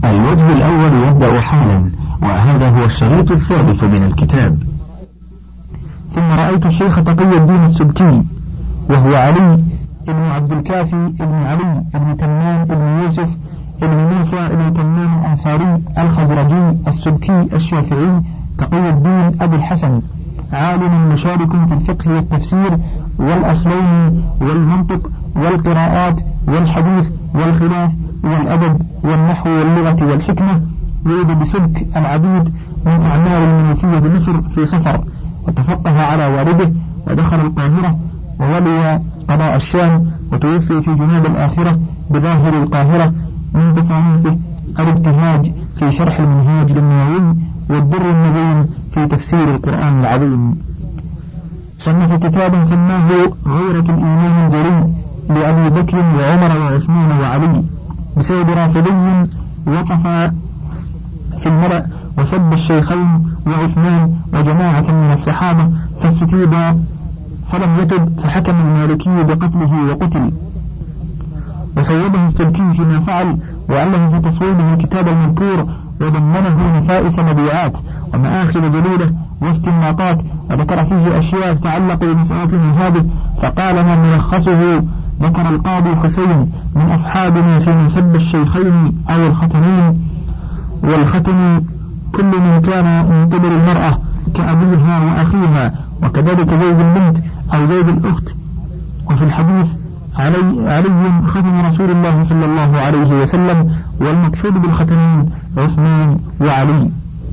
الوجه الأول يبدأ حالا، وهذا هو الشريط الثالث من الكتاب. ثم رأيت الشيخ تقي الدين السبكي وهو علي ابن عبد الكافي ابن علي ابن تمام ابن يوسف ابن موسى ابن تمام الأنصاري الخزرجي السبكي الشافعي تقي الدين أبو الحسن، عالم مشارك في الفقه والتفسير والأصلين والمنطق والقراءات والحديث والخلاف والأدب والنحو واللغة والحكمة، يريد بسلك العبيد من أعمال المنوفية بمصر في صفر، وتفقه على والده ودخل القاهرة وولي قضاء الشام، وتوفي في جنوب الآخرة بظاهر القاهرة من تصانيفه الابتهاج في شرح المنهاج للنووي والدر النبيل في تفسير القرآن العظيم. صنف كتابا سماه غيرة الإيمان الجلي لأبي بكر وعمر وعثمان وعلي بسبب رافضي وقف في الملأ وسب الشيخين وعثمان وجماعة من الصحابة فاستتيب فلم يتب، فحكم المالكي بقتله وقتل، وصوبه السلكي فيما فعل وألف في تصويبه الكتاب المذكور، وضمنه نفائس مبيعات ومآخذ جليلة واستنباطات، وذكر فيه أشياء تتعلق بمسألتنا هذه، فقال ما ملخصه ذكر القاضي حسين من أصحابنا في من سب الشيخين أو الختنين، والختن كل من كان من قبل المرأة كأبيها وأخيها، وكذلك زوج البنت أو زوج الأخت. وفي الحديث علي ختن رسول الله صلى الله عليه وسلم، والمقصود بالختنين عثمان وعلي.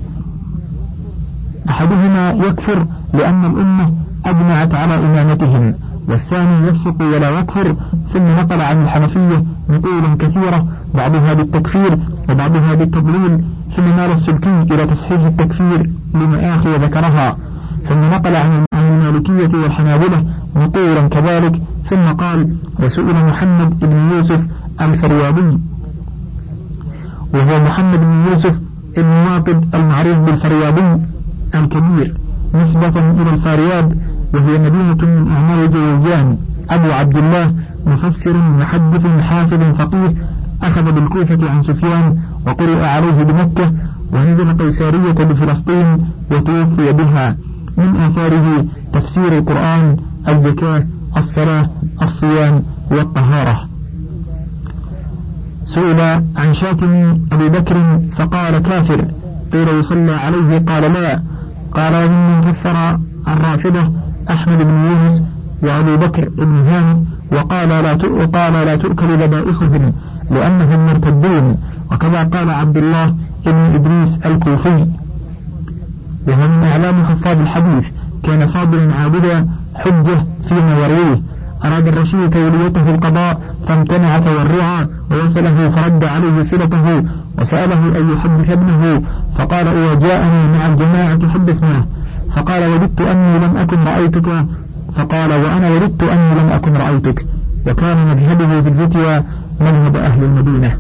أحدهما يكفر لأن الأمة أجمعت على إمامتهم، والثاني يفسق ولا يكفر. ثم نقل عن الحنفية نقولا كثيرة بعضها بالتكفير وبعضها بالتضليل، ثم مال السلكي إلى تصحيح التكفير لمآخذ ذكرها، ثم نقل عن المالكية والحنابلة نقولا كذلك، ثم قال وسئل محمد بن يوسف الفريابي، وهو محمد بن يوسف المواطب المعروف بالفريابي الكبير نسبة إلى الفارياب، وهي مدينة من أعمال جوزجان، أبو عبد الله مفسر محدث حافظ فقيه، أخذ بالكوفة عن سفيان وقرئ عليه بمكة، ونزل قيسارية بفلسطين وتوفي بها. من آثاره تفسير القرآن، الزكاة، الصلاة، الصيام والطهارة. سئل عن شاتم أبي بكر فقال كافر، قيل يصلى عليه قال لا، قال ومن كفر الرافضة أحمد بن يونس وأبو بكر بن هاني، وقال لا تؤكل ذبائحهم لأنهم مرتدون، وكذا قال عبد الله بن إدريس الكوفي، وهو من أعلام حفاظ الحديث، كان فاضلا عابدا حجة فيما يرويه. أراد الرشيد توليته القضاء فامتنع تورعا، ووصله فرد عليه صلته، وسأله أن يحدث ابنه فقال إذا جاءني مع الجماعة حدثناه، فقال وددت أني لم أكن رأيتك، فقال وأنا وددت أني لم أكن رأيتك. وكان مذهبه في الفتوى مذهب أهل المدينة،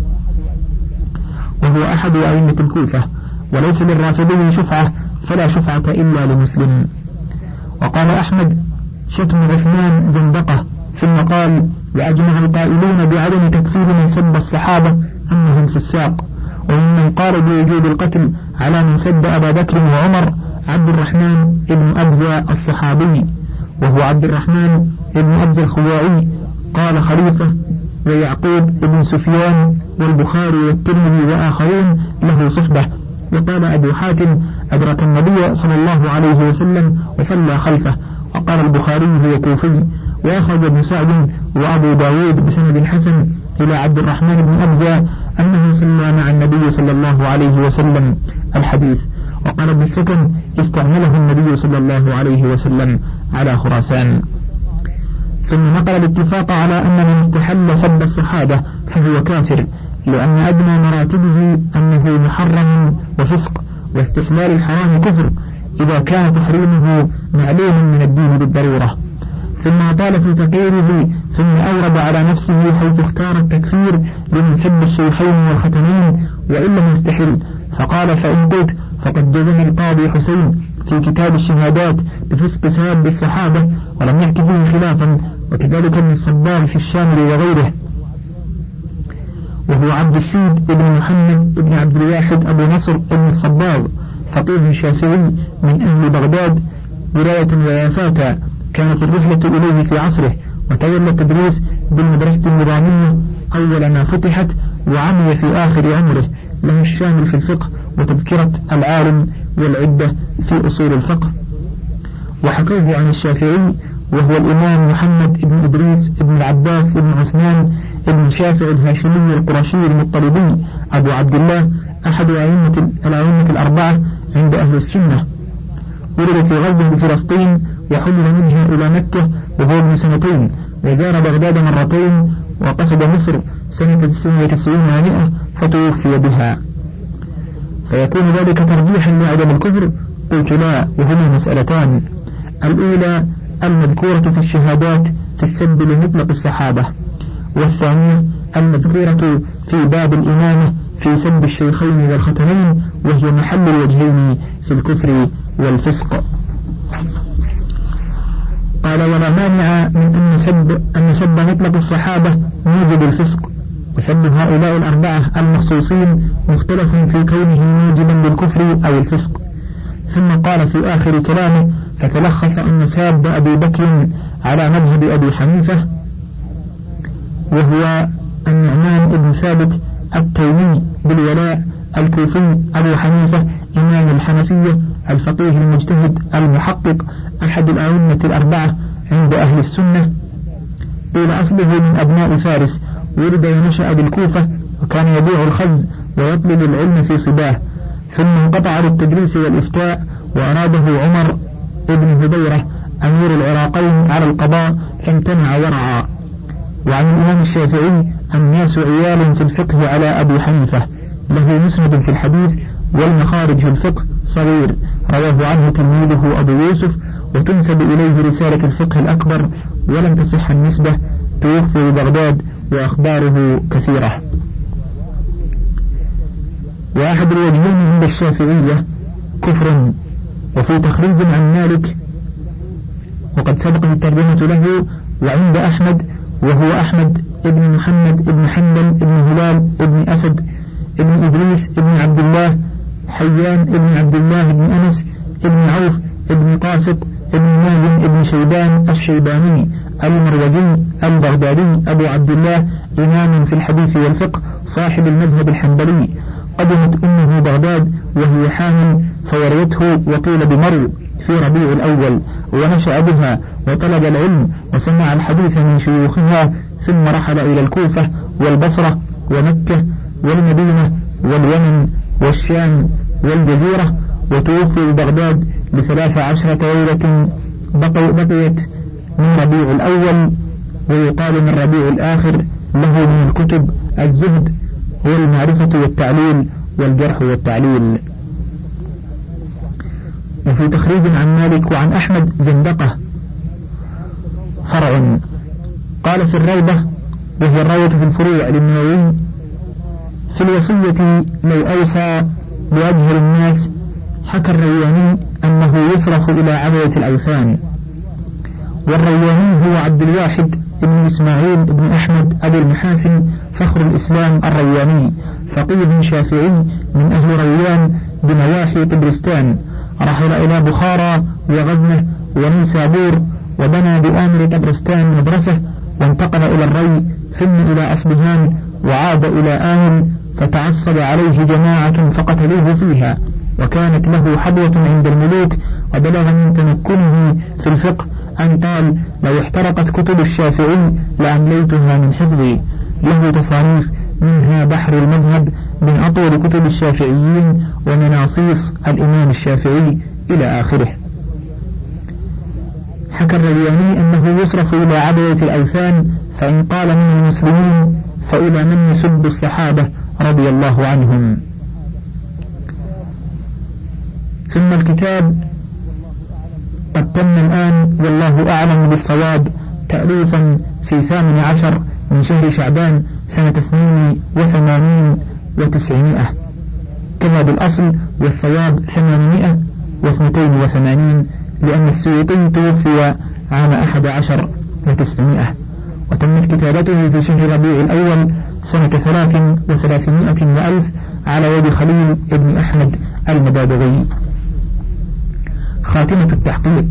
وهو أحد أئمة الكوفة، وليس للرافضي شفعة، فلا شفعة إلا لمسلم. وقال أحمد شتم عثمان زندقة، ثم قال وأجمع القائلون بعدم تكفير من سب الصحابة أنهم فساق. وممن قال بوجوب القتل على من سب أبا بكر وعمر عبد الرحمن ابن أبزة الصحابي، وهو عبد الرحمن ابن أبزة الخزاعي، قال خليفة ويعقوب ابن سفيان والبخاري والترمذي وآخرون له صحبة. وقال أبو حاتم أدرك النبي صلى الله عليه وسلم وصلى خلفه، وقال البخاري هو كوفي. وأخذ ابن سعد وأبو داود بسند حسن إلى عبد الرحمن بن أبزة أنه صلى مع النبي صلى الله عليه وسلم الحديث. وقال ابن السكن استعمله النبي صلى الله عليه وسلم على خراسان. ثم نقل الاتفاق على أن من استحل سب الصحابة فهو كافر، لأن أدنى مراتبه أنه محرم وفسق، واستحلال الحرام كفر إذا كان تحريمه معلوم من الدين بالضرورة. ثم أطال في تقريره، ثم أورد على نفسه حيث اختار التكفير لمن سب الشيخين والختنين وإن لم يستحل، فقال فإن قلت فقد جزم القاضي حسين في كتاب الشهادات بفسق ساب الصحابة ولم يحكي فيه خلافا، وكذلك ابن الصباغ في الشامل وغيره. وهو عبد السيد بن محمد بن عبد الواحد أبو نصر بن الصباغ، فقيه شافعي من أهل بغداد ولاية ويافاتا. كانت الرحلة إليه في عصره، وتولى التدريس بالمدرسة النظامية أول ما فتحت، وعمل في آخر عمره له الشامل في الفقه وتذكرة العالم والعدة في أصول الفقه. وحكوه عن الشافعي وهو الإمام محمد بن إدريس بن العباس بن عثمان بن شافع الهاشمي القرشي المطلبي أبو عبد الله، أحد الأئمة الأربعة عند أهل السنة. ولد في غزة بفلسطين، وحمل منها إلى مكة وهو ابن 2 سنين، وزار بغداد 2 مرتين، وقصد مصر سنة 99 و100 فتوفي بها. فيكون ذلك ترجيحا لعدم الكفر؟ قلت لا، وهما مسألتان: الأولى المذكورة في الشهادات في السب لمطلق الصحابة، والثانية المذكورة في باب الإمامة في سب الشيخين والختنين، وهي محل الوجهين في الكفر والفسق. قال: ولا مانع من أن سب مطلق الصحابة موجب الفسق، وسب هؤلاء الأربعة المخصوصين مختلف في كونه موجبا للكفر أو الفسق. ثم قال في آخر كلامه: فتلخص أن ساب أبي بكر على مذهب أبي حنيفة، وهو النعمان بن ثابت التيمي بالولاء الكوفي أبو حنيفة إمام الحنفية الفقيه المجتهد المحقق أحد الأئمة الأربعة عند أهل السنة. إلى أصله من أبناء فارس، ولد ونشأ بالكوفة، وكان يبيع الخز ويطلب العلم في صباه، ثم انقطع للتدريس والإفتاء، وأراده عمر ابن هبيرة أمير العراقين على القضاء فامتنع ورعا. وعن الإمام الشافعي: الناس عيال في الفقه على أبي حنيفة، له مسند في الحديث والمخارج في الفقه صغير، رواه عنه تلميذه أبو يوسف، وتنسب إليه رسالة الفقه الأكبر، ولم تصح النسبة، توفي ببغداد وأخباره كثيرة. وأحد الوجهين عند الشافعية كفر. وفي تخريج عن مالك، وقد سبقت الترجمة له، وعند أحمد وهو أحمد ابن محمد ابن حنبل ابن هلال ابن أسد ابن إدريس ابن عبد الله حيان ابن عبد الله ابن أنس ابن عوف ابن قاسط ابن مازن ابن شيبان الشيباني المروزي البغدادي أبو عبد الله، إمام في الحديث والفقه، صاحب المذهب الحنبلي. قدمت أمه بغداد وهي حامل، فوريته وقيل بمرو في ربيع الأول، ونشأ بها وطلب العلم وسمع الحديث من شيوخها، ثم رحل إلى الكوفة والبصرة ومكة والمدينة واليمن والشام والجزيرة، وتوفي بغداد ب13 ليلة بقيت من ربيع الأول، ويقال من ربيع الآخر. له من الكتب الزهد والمعرفة والتعليل والجرح والتعليل. وفي تخريج عن مالك وعن أحمد زندقة فرع. قال في الروضة، وهي الروضة في الفروع للنووي: في الوصية لو أوصى بأجهل الناس. حكى الروياني أنه يصرف إلى عبدة الأوثان. والروياني هو عبد الواحد ابن إسماعيل ابن أحمد أبو المحاسن فخر الإسلام الروياني، فقيه شافعي من أهل رويان بنواحي طبرستان. رحل إلى بخارى وغزنة ونيسابور، وبنى بآمر طبرستان مدرسة، وانتقل إلى الري، ثم إلى أصبهان، وعاد إلى آمل، فتعصب عليه جماعة فقتلوه فيها، وكانت له حظوة عند الملوك، وبلغ من تمكنه في الفقه أن قال: لو احترقت كتب الشافعي لأمليتها من حفظي. له تصانيف، منها بحر المذهب من أطول كتب الشافعيين، ومناصيص الإمام الشافعي إلى آخره. حكى الروياني أنه يصرف إلى عبدة الأوثان، فإن قال من المسلمين فإلى من يسب الصحابة رضي الله عنهم. ثم الكتاب قد تم الآن، والله أعلم بالصواب، تأليفا في 18 من شهر شعبان سنة 82 و900، كما بالأصل، والصواب 882، لأن السيوطي توفي عام 11 و900. وتمت كتابته في شهر ربيع الأول سنة 3300 على يد خليل ابن أحمد المدابغي. خاتمة التحقيق.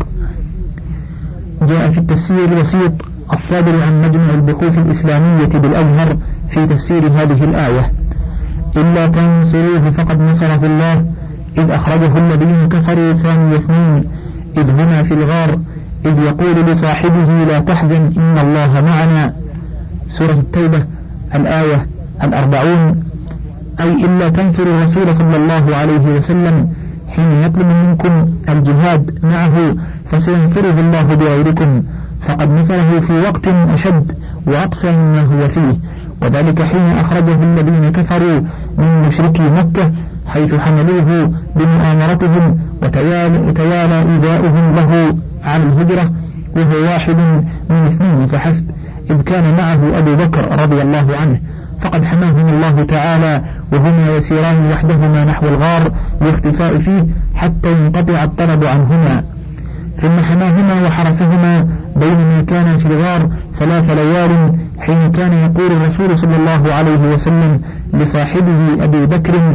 جاء في التفسير الوسيط الصادر عن مجمع البحوث الإسلامية بالأزهر في تفسير هذه الآية: إلا تنصروه فقد نصره الله إذ أخرجه الذين كفروا ثاني اثنين إذ هما في الغار إذ يقول لصاحبه لا تحزن إن الله معنا. سورة التوبة الآية 40. أي إلا تنصروا الرسول صلى الله عليه وسلم حين يطلب منكم الجهاد معه فسينصره الله بغيركم، فقد نصره في وقت أشد وأقسى مما هو فيه، وذلك حين أخرجه الذين كفروا من مشركي مكة حيث حملوه بمؤامرتهم وتوالى إيذاؤهم له على الهجرة وهو واحد من اثنين فحسب، إذ كان معه أبو بكر رضي الله عنه، فقد حماهم الله تعالى وهما يسيران وحدهما نحو الغار لاختفاء فيه حتى ينقطع الطلب عنهما، ثم حماهما وحرسهما بينما كان في الغار 3 ليال حين كان يقول الرسول صلى الله عليه وسلم لصاحبه أبي بكر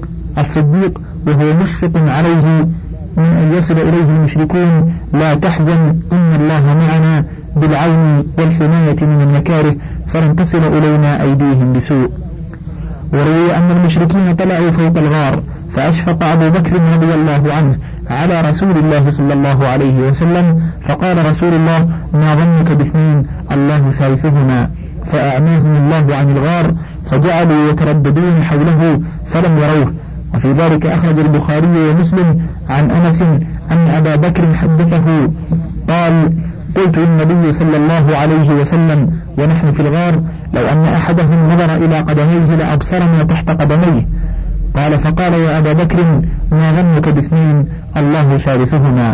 الصديق وهو مشفق عليه من أن يصل إليه المشركون: لا تحزن إن الله معنا بالعون والحماية من المكاره فلن تصل إلينا أيديهم بسوء. وروي أن المشركين طلعوا فوق الغار فأشفق أبو بكر رضي الله عنه على رسول الله صلى الله عليه وسلم، فقال رسول الله: ما ظنك باثنين الله ثالثهما، فأعماهم الله عن الغار فجعلوا يترددون حوله فلم يروه. وفي ذلك أخرج البخاري ومسلم عن أنس أن أبا بكر حدثه قال: قلت للنبي صلى الله عليه وسلم ونحن في الغار: لو أن أحدهم نظر إلى قدميه لأبصرنا تحت قدميه. قال: فقال: يا أبا بكر ما ظنك باثنين الله ثالثهما.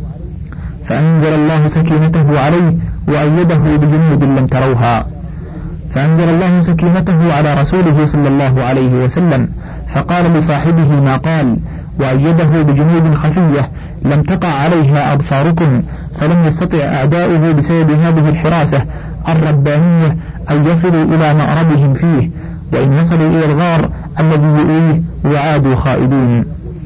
فأنزل الله سكينته عليه وأيده بجنود لم تروها. فأنزل الله سكينته على رسوله صلى الله عليه وسلم فقال لصاحبه ما قال، وأيده بجنود خفية لم تقع عليها أبصاركم، فلم يستطع أعداؤه بسبب هذه الحراسة الربانية أن يصلوا إلى مأربهم فيه، وإن وصلوا إلى الغار الذي يؤويه وعادوا خائبين.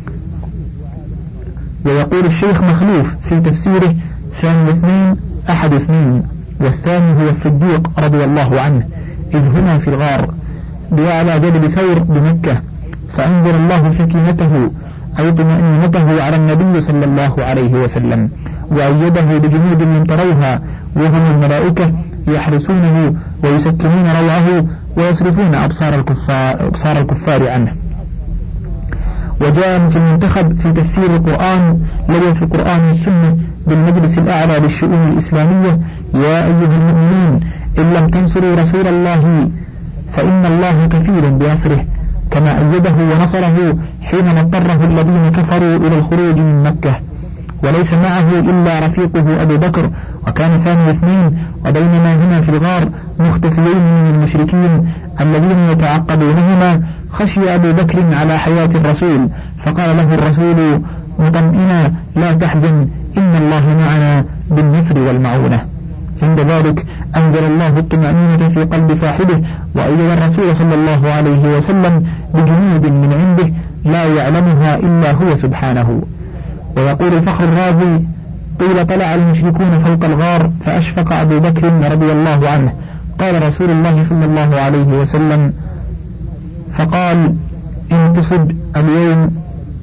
ويقول الشيخ مخلوف في تفسيره: ثاني اثنين أحد اثنين، والثاني هو الصديق رضي الله عنه إذ هما في الغار بأعلى جبل ثور بمكة، فأنزل الله سكينته أي طمأنينته على النبي صلى الله عليه وسلم، وأيده بجنود لم تروها وهم الملائكة يحرسونه ويسكنون روعه ويصرفون أبصار الكفار عنه. وجاء في المنتخب في تفسير القرآن الذي في القرآن والسنة بالمجلس الأعلى للشؤون الإسلامية: يا أيها المؤمنون إن لم تنصروا رسول الله فإن الله كفيل بنصره، كما أيده ونصره حين اضطره الذين كفروا إلى الخروج من مكة، وليس معه إلا رفيقه أبو بكر وكان ثاني اثنين، وبينما هما في الغار مختفيين من المشركين الذين يتعقبونهما خشي أبو بكر على حياة الرسول، فقال له الرسول مطمئنا: لا تحزن إن الله معنا بالنصر والمعونة. عند ذلك أنزل الله الطمأنينة في قلب صاحبه وأيد الرسول صلى الله عليه وسلم بجنود من عنده لا يعلمها إلا هو سبحانه. ويقول الفخر الرازي: قيل طلع المشركون فوق الغار فأشفق أبو بكر رضي الله عنه، قال رسول الله صلى الله عليه وسلم فقال: إن تصب اليوم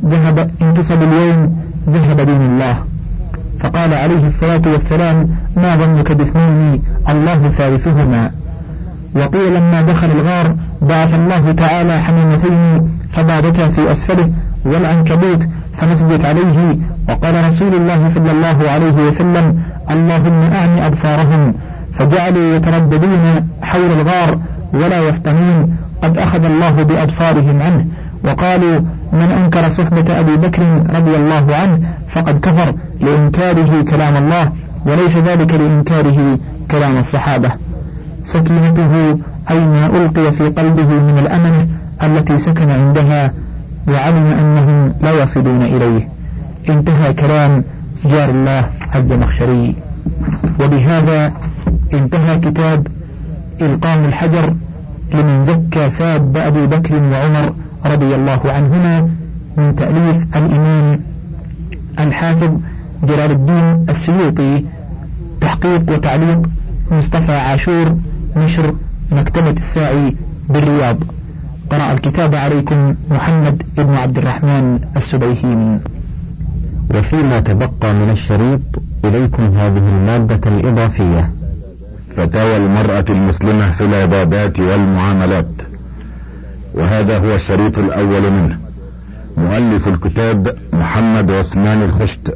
ذهب دين الله. فقال عليه الصلاة والسلام: ما ظنك باثنين الله ثالثهما. وقيل لما دخل الغار بعث الله تعالى حمامتين فبادتا في أسفله والعنكبوت فنسجت عليه، وقال رسول الله صلى الله عليه وسلم: اللهم أعن أبصارهم، فجعلوا يترددون حول الغار ولا يفطنون، قد أخذ الله بأبصارهم عنه، وقالوا: من أنكر صحبة أبي بكر رضي الله عنه فقد كفر، لإنكاره كلام الله وليس ذلك لإنكاره كلام الصحابة. سكينته أي ما ألقي في قلبه من الأمنة التي سكن عندها وعلم أنهم لا يصلون إليه. انتهى كلام جار الله الزمخشري. وبهذا انتهى كتاب إلقام الحجر لمن زكى ساب أبي بكر وعمر رضي الله عنهما، من تأليف الإمام الحافظ جلال الدين السيوطي، تحقيق وتعليق مصطفى عاشور، نشر مكتبة الساعي بالرياض. قرأ الكتاب عليكم محمد بن عبد الرحمن السبيهيمي. وفيما تبقى من الشريط إليكم هذه المادة الإضافية: فتاوى المرأة المسلمة في العبادات والمعاملات، وهذا هو الشريط الأول منه. مؤلف الكتاب محمد عثمان الخشت،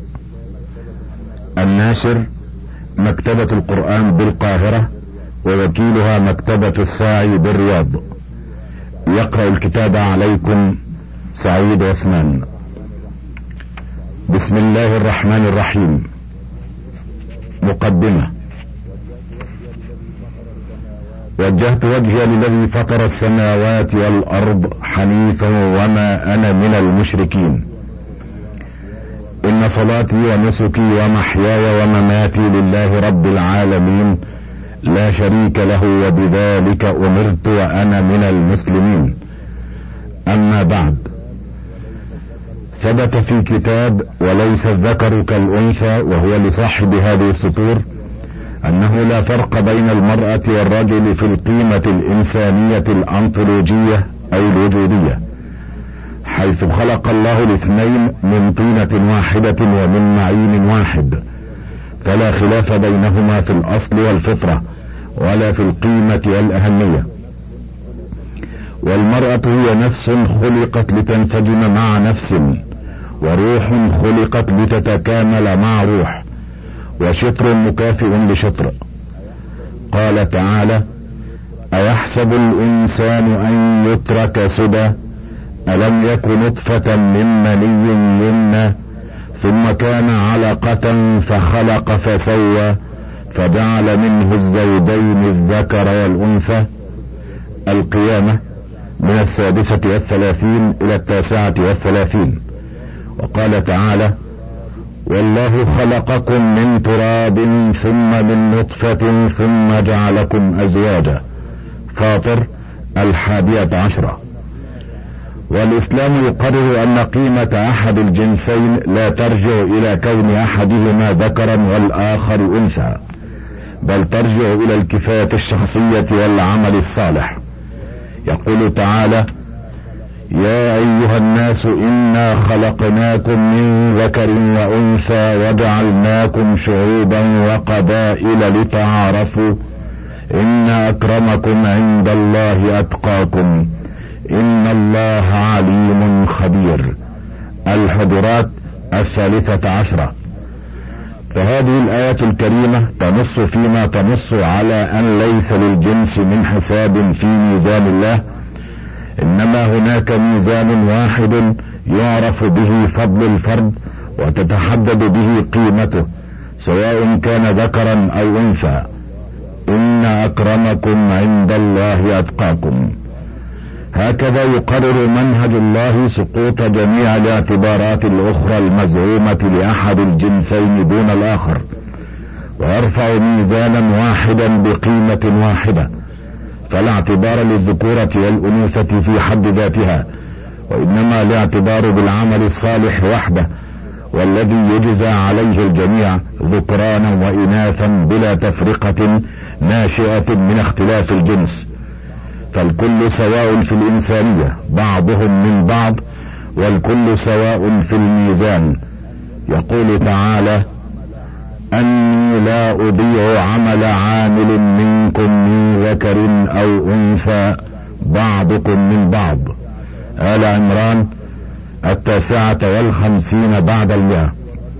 الناشر مكتبة القرآن بالقاهرة، ووكيلها مكتبة الساعي بالرياض. يقرأ الكتاب عليكم سعيد عثمان. بسم الله الرحمن الرحيم. مقدمة. وجهت وجهي للذي فطر السماوات والأرض حنيفا وما أنا من المشركين. إن صلاتي ونسكي ومحياي ومماتي لله رب العالمين لا شريك له، وبذلك أمرت وأنا من المسلمين. أما بعد، ثبت في كتاب وليس الذكر كالأنثى، وهو لصاحب هذه السطور، أنه لا فرق بين المرأة والرجل في القيمة الإنسانية الأنطولوجية أو الوجودية، حيث خلق الله الاثنين من طينة واحدة ومن معين واحد، فلا خلاف بينهما في الأصل والفطرة ولا في القيمة والأهمية. والمرأة هي نفس خلقت لتنسجم مع نفس، وروح خلقت لتتكامل مع روح، وشطر مكافئ لشطر. قال تعالى: أيحسب الإنسان أن يترك سدى، ألم يك نطفة من مني يمنى، ثم كان علقة فخلق فسوى، فجعل منه الزوجين الذكر والأنثى. القيامة من 36 إلى 39. وقال تعالى: والله خلقكم من تراب ثم من نطفة ثم جعلكم أزواجا. فاطر 11. والإسلام يقرر أن قيمة أحد الجنسين لا ترجع إلى كون أحدهما ذكرا والآخر أنثى، بل ترجع إلى الكفاية الشخصية والعمل الصالح. يقول تعالى: يا أيها الناس إنا خلقناكم من ذكر وأنثى وجعلناكم شعوبا وقبائل لتعارفوا إن أكرمكم عند الله أتقاكم إن الله عليم خبير. الحجرات 13. فهذه الآية الكريمة تنص فيما تنص على أن ليس للجنس من حساب في ميزان الله، إنما هناك ميزان واحد يعرف به فضل الفرد وتتحدد به قيمته، سواء كان ذكرا أو أنثى. إن أكرمكم عند الله أتقاكم. هكذا يقرر منهج الله سقوط جميع الاعتبارات الأخرى المزعومة لأحد الجنسين دون الآخر، ويرفع ميزانا واحدا بقيمة واحدة، فلا اعتبار للذكورة والأنوثة في حد ذاتها، وإنما الاعتبار بالعمل الصالح وحده، والذي يجزى عليه الجميع ذكرانا وإناثا بلا تفرقة ناشئة من اختلاف الجنس. فالكل سواء في الإنسانية، بعضهم من بعض، والكل سواء في الميزان. يقول تعالى: أني لا أضيع عمل عامل منكم من ذكر أو أنثى بعضكم من بعض. آل عمران 59 بعد 100.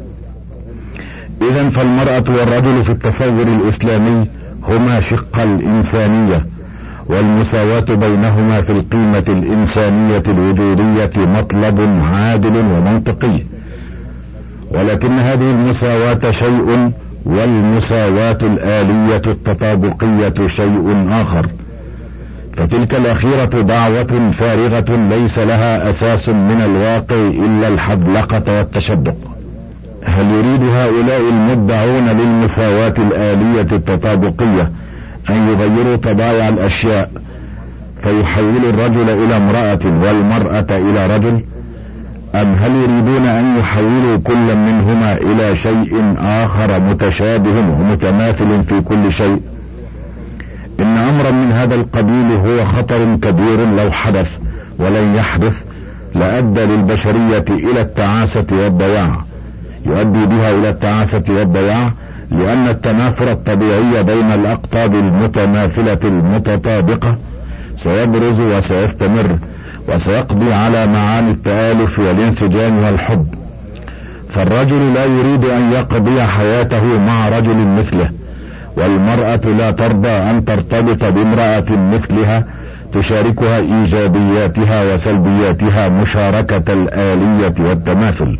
إذن فالمرأة والرجل في التصور الإسلامي هما شق الإنسانية، والمساواة بينهما في القيمة الإنسانية الوجودية مطلب عادل ومنطقي، ولكن هذه المساواة شيء، والمساواة الآلية التطابقية شيء آخر. فتلك الأخيرة دعوة فارغة ليس لها أساس من الواقع إلا الحذلقة والتشدق. هل يريد هؤلاء المدعون للمساواة الآلية التطابقية أن يغيروا طبائع الأشياء فيحول الرجل إلى امرأة والمرأة إلى رجل، أم هل يريدون أن يحولوا كل منهما إلى شيء آخر متشابه ومتماثل في كل شيء؟ إن أمرا من هذا القبيل هو خطر كبير، لو حدث ولن يحدث لأدى للبشرية إلى التعاسة والضياع، يؤدي بها إلى التعاسة والضياع، لأن التنافر الطبيعي بين الأقطاب المتماثلة المتطابقة سيبرز وسيستمر، وسيقضي على معاني التآلف والانسجام والحب. فالرجل لا يريد أن يقضي حياته مع رجل مثله، والمرأة لا ترضى أن ترتبط بامرأة مثلها تشاركها إيجابياتها وسلبياتها مشاركة الآلية والتماثل.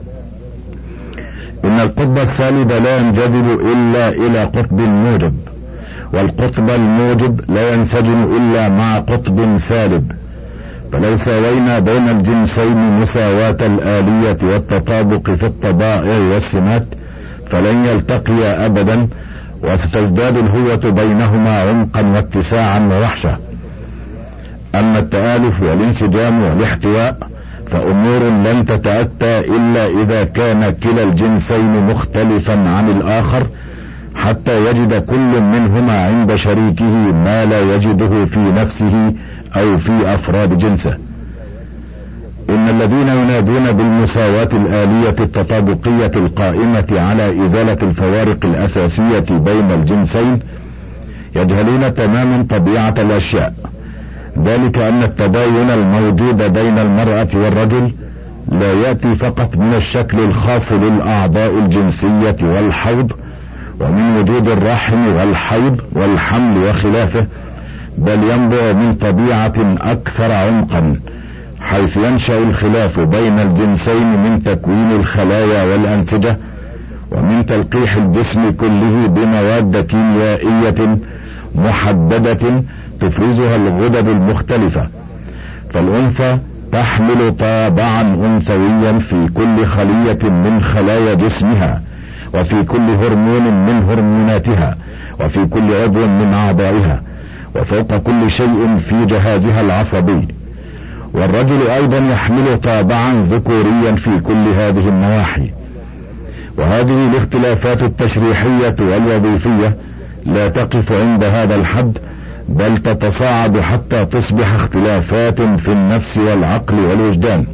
إن القطب السالب لا ينجذب إلا إلى قطب موجب، والقطب الموجب لا ينسجم إلا مع قطب سالب، فلو ساوينا بين الجنسين مساواة الآلية والتطابق في الطبائع والسمات فلن يلتقيا أبدا، وستزداد الهوة بينهما عمقا واتساعا ووحشة. أما التآلف والانسجام والاحتواء فأمور لن تتأتى إلا إذا كان كلا الجنسين مختلفا عن الآخر، حتى يجد كل منهما عند شريكه ما لا يجده في نفسه أو في أفراد جنسه. إن الذين ينادون بالمساواة الآلية التطابقية القائمة على إزالة الفوارق الأساسية بين الجنسين يجهلون تماما طبيعة الأشياء، ذلك أن التباين الموجود بين المرأة والرجل لا يأتي فقط من الشكل الخاص للأعضاء الجنسية والحوض ومن وجود الرحم والحيض والحمل وخلافه، بل ينبع من طبيعة أكثر عمقا، حيث ينشأ الخلاف بين الجنسين من تكوين الخلايا والأنسجة، ومن تلقيح الجسم كله بمواد كيميائية محددة تفرزها الغدد المختلفة. فالأنثى تحمل طابعا أنثويا في كل خلية من خلايا جسمها، وفي كل هرمون من هرموناتها، وفي كل عضو من أعضائها، وفوق كل شيء في جهازها العصبي. والرجل أيضا يحمل طابعا ذكوريا في كل هذه النواحي. وهذه الاختلافات التشريحية والوظيفية لا تقف عند هذا الحد، بل تتصاعد حتى تصبح اختلافات في النفس والعقل والوجدان.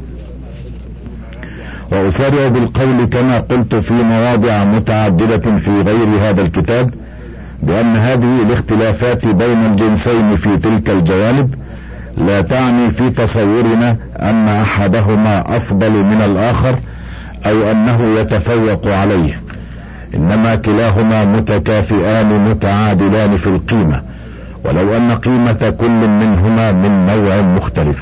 وأسارع بالقول كما قلت في مواضع متعددة في غير هذا الكتاب بأن هذه الاختلافات بين الجنسين في تلك الجوانب لا تعني في تصورنا أن أحدهما أفضل من الآخر أو أنه يتفوق عليه، إنما كلاهما متكافئان متعادلان في القيمة، ولو أن قيمة كل منهما من نوع مختلف.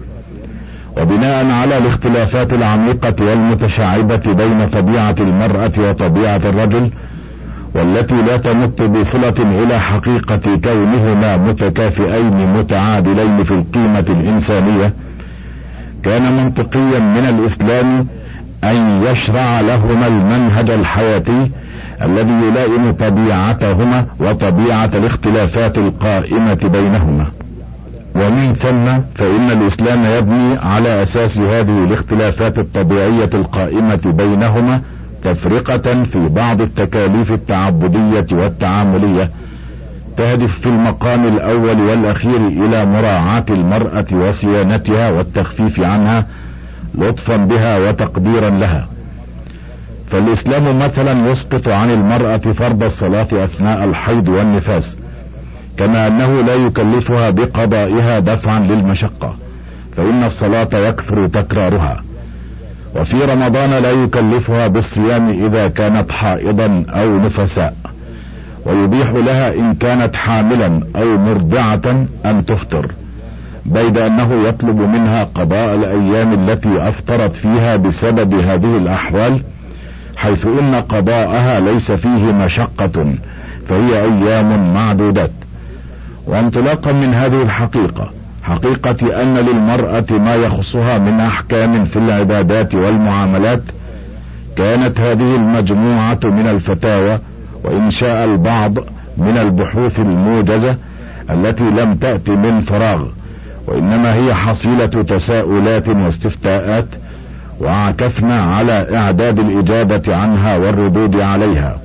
وبناء على الاختلافات العميقة والمتشعبة بين طبيعة المرأة وطبيعة الرجل، والتي لا تمت بصلة إلى حقيقة كونهما متكافئين متعادلين في القيمة الإنسانية، كان منطقيا من الإسلام أن يشرع لهما المنهج الحياتي الذي يلائم طبيعتهما وطبيعة الاختلافات القائمة بينهما. ومن ثم فإن الإسلام يبني على أساس هذه الاختلافات الطبيعية القائمة بينهما تفرقة في بعض التكاليف التعبدية والتعاملية تهدف في المقام الأول والأخير إلى مراعاة المرأة وصيانتها والتخفيف عنها لطفا بها وتقديرا لها. فالإسلام مثلا يسقط عن المرأة فرض الصلاة أثناء الحيض والنفاس، كما أنه لا يكلفها بقضائها دفعا للمشقة، فإن الصلاة يكثر تكرارها. وفي رمضان لا يكلفها بالصيام إذا كانت حائضا أو نفساء، ويبيح لها إن كانت حاملا أو مرضعة أن تفطر، بيد أنه يطلب منها قضاء الأيام التي أفطرت فيها بسبب هذه الأحوال، حيث إن قضاءها ليس فيه مشقة، فهي أيام معدودات. وانطلاقا من هذه الحقيقة، حقيقة أن للمرأة ما يخصها من أحكام في العبادات والمعاملات، كانت هذه المجموعة من الفتاوى وإن شاء البعض من البحوث الموجزة التي لم تأتي من فراغ، وإنما هي حصيلة تساؤلات واستفتاءات، وعكفنا على إعداد الإجابة عنها والردود عليها.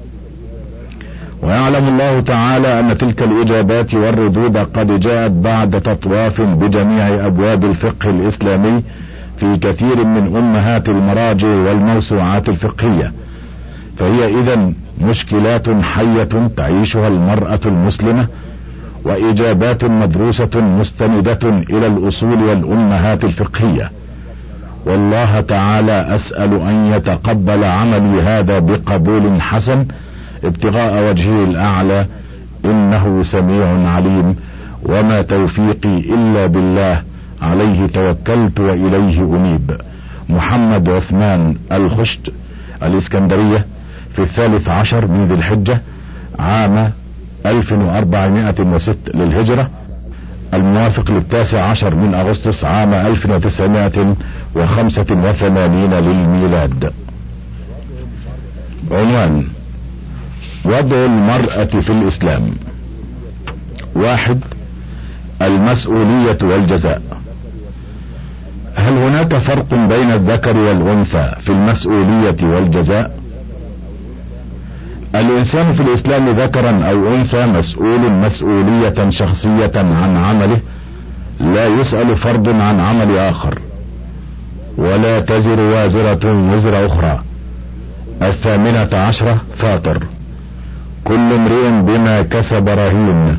ويعلم الله تعالى أن تلك الإجابات والردود قد جاءت بعد تطواف بجميع أبواب الفقه الإسلامي في كثير من أمهات المراجع والموسوعات الفقهية، فهي إذن مشكلات حية تعيشها المرأة المسلمة، وإجابات مدروسة مستندة إلى الأصول والأمهات الفقهية. والله تعالى أسأل أن يتقبل عملي هذا بقبول حسن ابتغاء وجهه الأعلى، إنه سميع عليم، وما توفيقي إلا بالله، عليه توكلت وإليه أنيب. محمد عثمان الخشت، الإسكندرية، في 13 من ذي الحجة عام 1406 للهجرة، الموافق 19 من أغسطس عام 1985 للميلاد. عنوان: وضع المرأة في الإسلام. 1. المسؤولية والجزاء. هل هناك فرق بين الذكر والأنثى في المسؤولية والجزاء؟ الإنسان في الإسلام ذكرا أو أنثى مسؤول مسؤولية شخصية عن عمله، لا يسأل فرد عن عمل آخر، ولا تزر وازرة وزر أخرى. 18 فاطر: كل امرئ بما كسب رهين.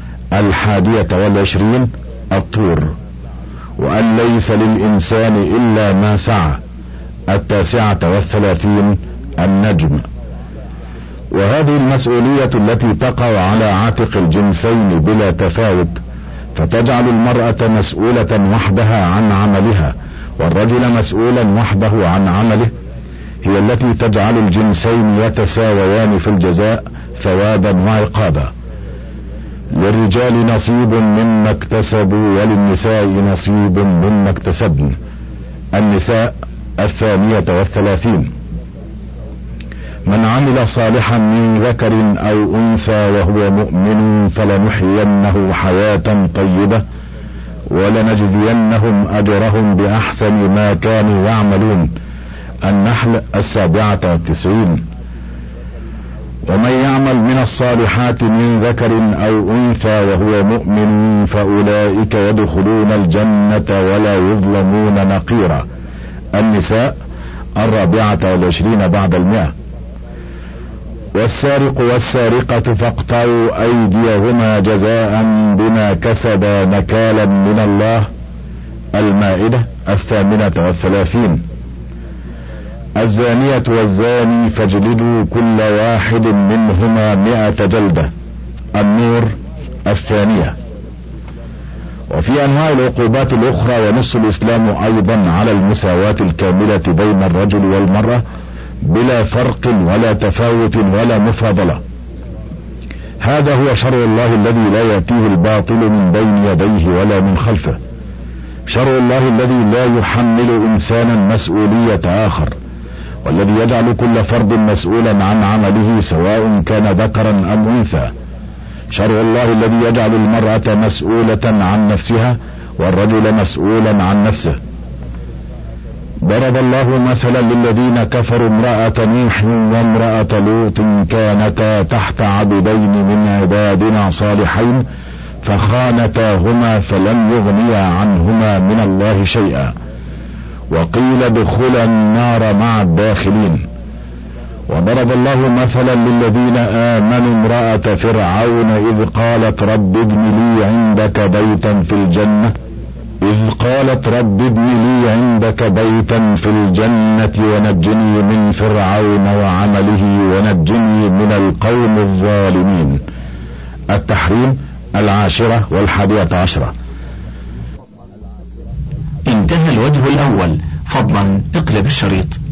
21 الطور: وأن ليس للإنسان إلا ما سعى. 39 النجم. وهذه المسؤولية التي تقع على عاتق الجنسين بلا تفاوت، فتجعل المرأة مسؤولة وحدها عن عملها، والرجل مسؤولا وحده عن عمله، هي التي تجعل الجنسين يتساويان في الجزاء ثوابا وعقابا. للرجال نصيب مما اكتسبوا، وللنساء نصيب مما اكتسبن. النساء 32. من عمل صالحا من ذكر أو أنثى وهو مؤمن فلنحيينه حياة طيبة ولنجزينهم أجرهم بأحسن ما كانوا يعملون. النحل 97. ومن يعمل من الصالحات من ذكر أو أنثى وهو مؤمن فأولئك يدخلون الجنة ولا يظلمون نقيرا. النساء 24 بعد 100. والسارق والسارقة فاقطعوا أيديهما جزاء بما كسبا نكالا من الله. المائدة 38. الزانية والزاني فاجلدوا كل واحد منهما 100 جلدة. النور 2. وفي أنواع العقوبات الأخرى ينص الإسلام أيضا على المساواة الكاملة بين الرجل والمرأة بلا فرق ولا تفاوت ولا مفاضلة. هذا هو شرع الله الذي لا يأتيه الباطل من بين يديه ولا من خلفه، شرع الله الذي لا يحمل إنسانا مسؤولية آخر، والذي يجعل كل فرد مسؤولا عن عمله سواء كان ذكرا أم أنثى. شرع الله الذي يجعل المرأة مسؤولة عن نفسها والرجل مسؤولا عن نفسه. ضرب الله مثلا للذين كفروا امرأة نوح وامرأة لوط كانتا تحت عبدين من عبادنا صالحين فخانتاهما فلم يغنيا عنهما من الله شيئا وقيل ادخلا النار مع الداخلين. وضرب الله مثلا للذين آمنوا امرأة فرعون إذ قالت رب ابن لي عندك بيتا في الجنة ونجني من فرعون وعمله ونجني من القوم الظالمين. التحريم 10 انتهى الوجه الأول. فضلا اقلب الشريط.